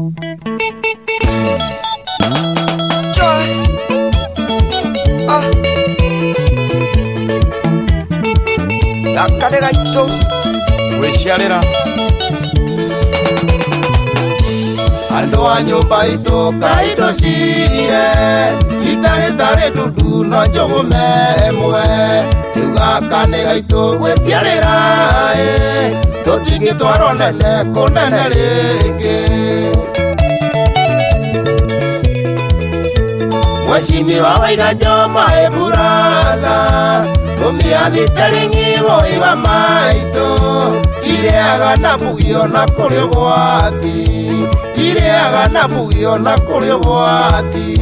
Yakade gaito wesharera ando anyumba ito kaito shire itare tare dudu no jogume emwe tugakane gaito wesharera totingi twaronene konene ringi mweshimi wawaiga joma eburada Umiathi teringi voiva maito Ireaga na bugio na kurio gwati Ireaga na bugio na kurio gwati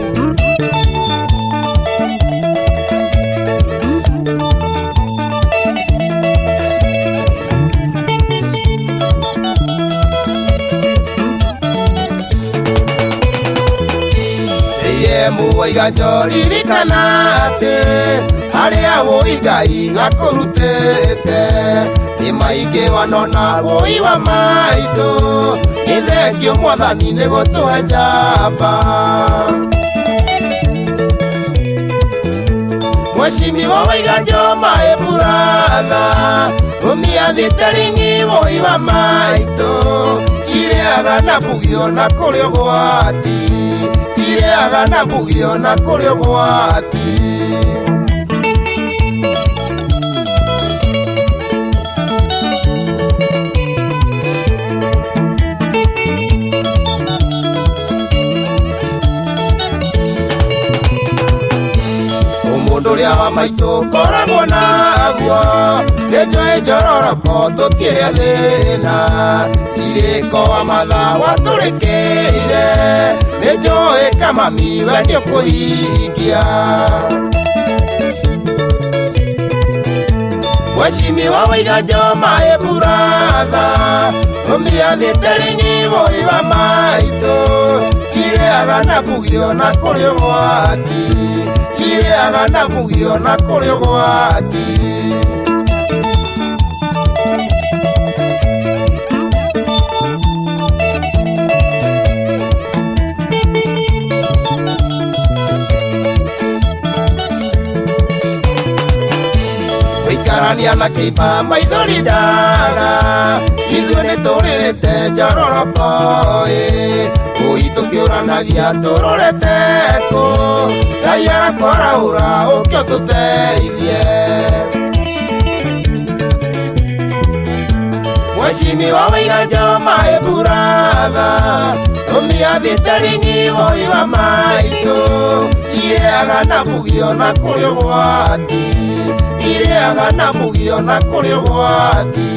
Eye muwaiga joririkanaate Haria woigai gakurutete Imaige wanona woiwa maito Ithekio mwathani nigutuhe njamba Mweshimi wawaiga njoma eburatha Umiathi teringi woiwa maito Ireaga na bugio na kurio gwati Ireaga na bugio na kurio gwati Munduria wa maito koragwo naguo Nĩnjũĩ njororoko tũtirĩ thĩna Irĩko wa mathaa watũrĩkĩire Nĩnjũĩ kamami we nĩũkũhingia Mweshimi wawaiga njoma eburatha Umiathi teringi voiva maito Ireaga na bugio na kurio gwati Ireaga na bugio na kurio gwati Wikarania na kipa maithori ndaga Ithuĩ nĩtũrĩrĩte njororoko Uitũ kĩũranagia tũrorete kũ Ngai arakwaraũra ũkĩo tũteithie Mweshimi wawaiga njoma eburatha Umiathi teringi voiva maito Ireaga na bugio na kurio gwati Ireaga na bugio na kurio gwati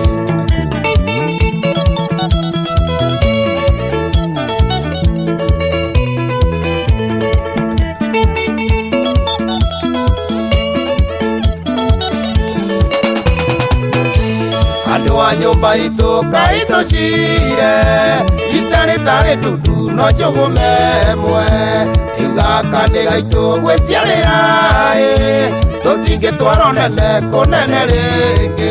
Andu a nyumba itu kaito shire Itare tare dudu no jogume emwe Tugakane gaito gweciarĩra Tũtingi twaronene kunene ringi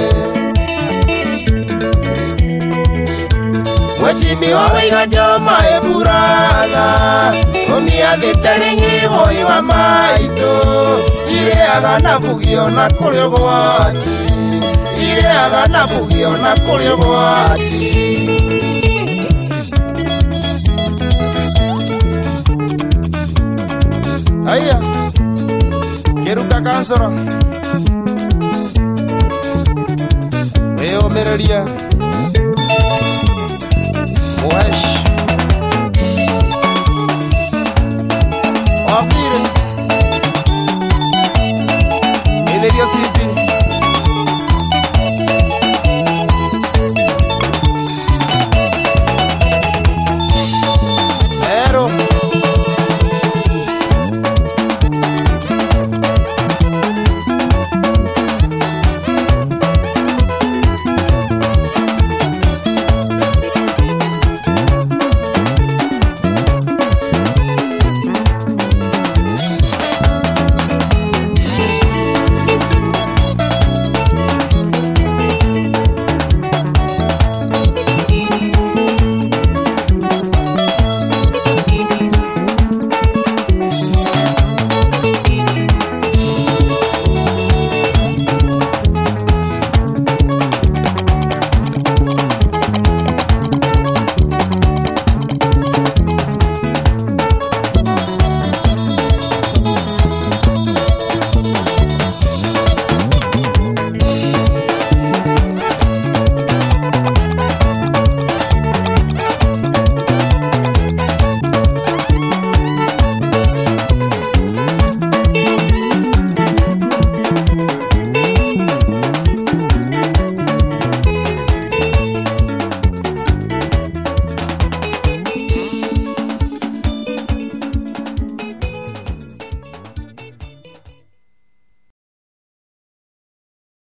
Mweshimi wawaiga njoma eburatha Umiathi teringi voiva maito Ireaga na bugio na kurio gwati Ireaga na bugio na kurio gwati Aya Kiruka kansoro Eomereria